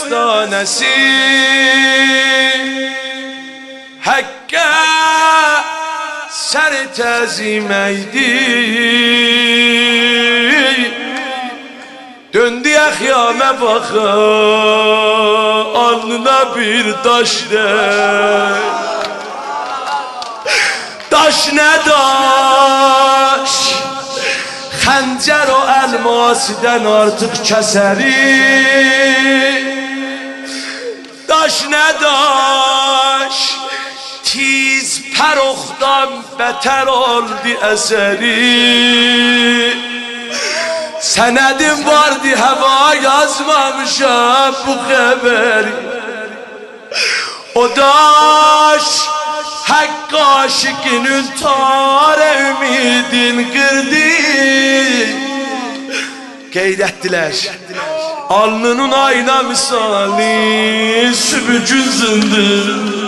əfsanəsi Həqqə sər təziməydi Döndü əxyamə baxa alnına bir daş dək Daş nə daş Xəncər o əlmasidən artıq kəsəri Daş nə daş Tiz pəroxdan bətər oldu əsəri Sənədim vardı həva yazmamışam bu xəbəri O daş Haqq aşıqının tar ümidin qırdı Qeyd etdilər Alnının ayna misali sübükün zındır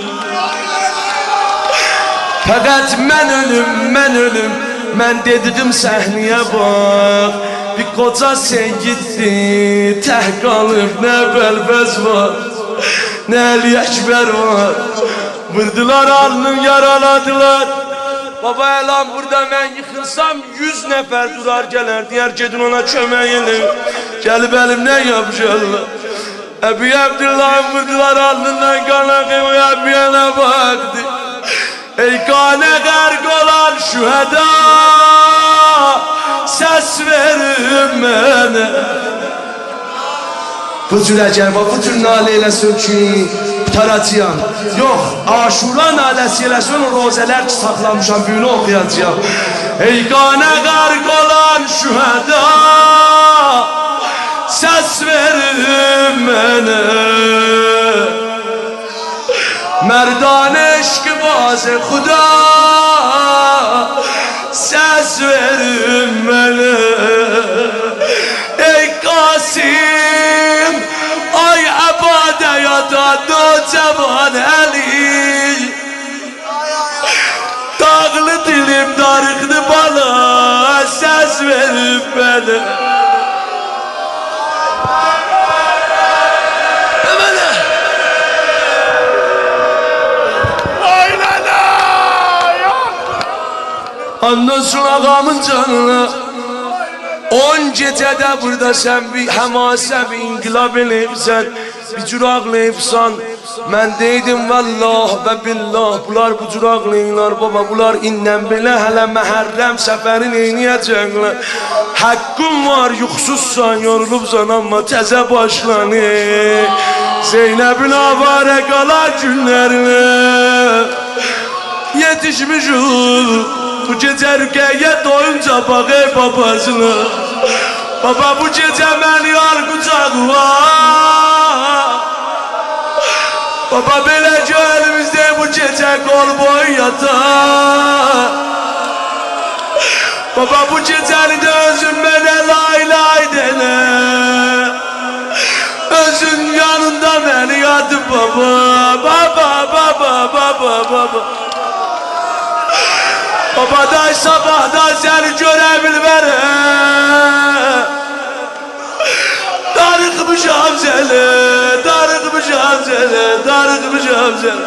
Fəqət mən ölüm Mən dediğim səhnəyə bax Bir qoca sengitdi Təh qalıb nə bəlbəz var Nə Əli Əkbər var Vurdular alnım yaraladılar Baba elan burada mən yıxılsam 100 nəfər durar gələr Deyər gedin ona kömək edin Gəlib əlimdən yapışarlar Əbi Abdullah'ın vurdular alnından qana qıyma Əbiyənə baxdı Ey qanə qərq olan şühəda Səs verin mənə Bu cür əgər bu cür nalə eləsin ki Taracıyam Yox, aşura naləsi eləsin O rozələr ki saxlamışam Büyünü oxuyacağım Ey qanə qərq olan şühəda Səs verin mənə Mərdanə eşqi bazı xuda Səs verin mənə Ey Qasim Ay əbadə yada Nocavan Əli Dağlı dilim darıqdı bana Səs verin mənə Ondan sonra ağamın canına 10 gecədə burada sən bir həmasə, bir inqilab eləyibsən Bir cür ağlayıbsan Mən deydim vallah və billah Bunlar bu cür ağlayırlar baba Bunlar indən belə hələ məhərrəm səfərin eynəyəcəklər Haqqın var yuxsuzsan yorulubsan Amma təzə başlanır Zeynəbin avara qala günlərinə Yetişmiş ol Bu gecə rükəyə doyunca bax ey babasına Baba bu gecə məni al qucağıma Baba belə ki elimizdə bu gecə qol boy yatar Baba bu gecəni də özün mənə lay lay denə Özün yanında məni yadır baba Baba baba baba baba Babaday sabahdan seni görə bilmərəm Darıqmışam səni, darıqmışam səni, darıqmışam səni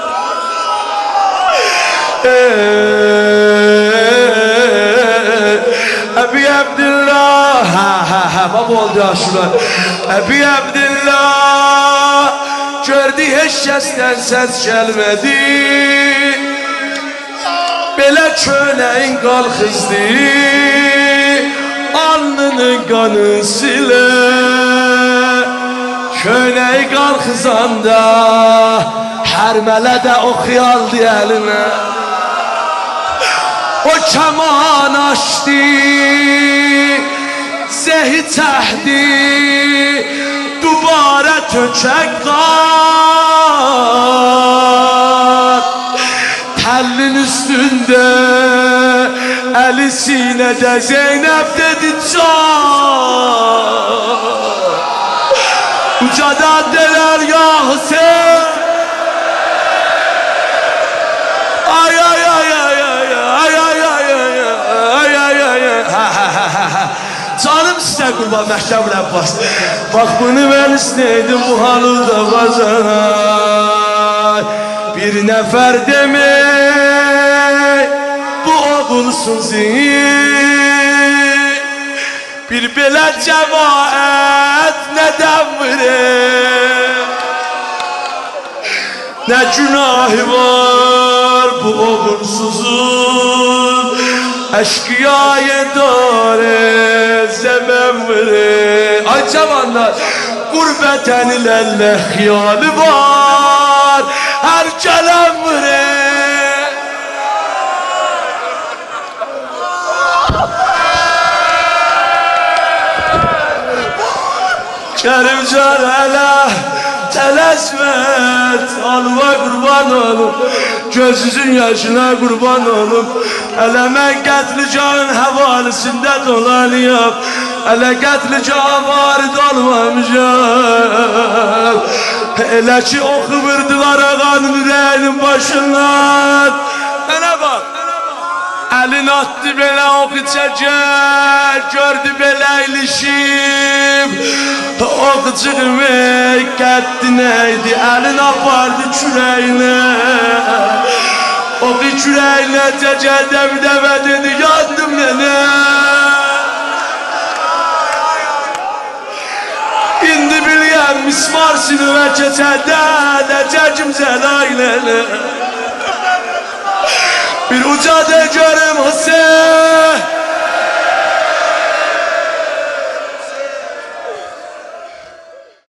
Əbi Abdillah Baba oldu aşılar Əbi Abdillah Gördü heç kəsdən səs gəlmədi Belə köynəyin qalxızdı Alnının qanı silə Köynəyi qalxızanda Hər mələdə oxuyaldı əlinə O kəman açdı Zehi çəhdi Dubarə tökək qan Təllin üstündə Əli sinədə Zeynəb dedi can Ucadan delər ya Hüseyin Ay ay ay ay ay ay ay ay ay ay ay ay ay Canım sizə sənə qurban Məktəbül Əbbas. Bax bunu mən istəydim bu halıda qazanar. Bir nəfər demək bu oğulsun zin. Bir belə cəmaət nədən vurur? Nə günahı var bu oğulsuzun? Eşkıyayı dare zemen vurur. Ay cavanlar, gurbeten ilerle hiyali var, her gelen vurur. Kerimcan hele telesmet, alma kurban olum, gözünüzün yaşına kurban olum. Hele mən qətlicanın həvalisində dolanıyam, hele qətlican varid olmamışam. Elə ki oxumurdular ağanın ürəyinin başından. Mənə bax, əlin attı belə oxu çəkər, gördü belə ilişim. Oxu çıxmək qətti neydi, əlin apardı kürəyinə. Oxu kürəyinə çəkər dəmdəmə dedi, yandım nənə. İndi biliyəm mismar sinivə keçəndə, nəcəkim zəlaylələ. Bir ucadı görüm Hüseyin,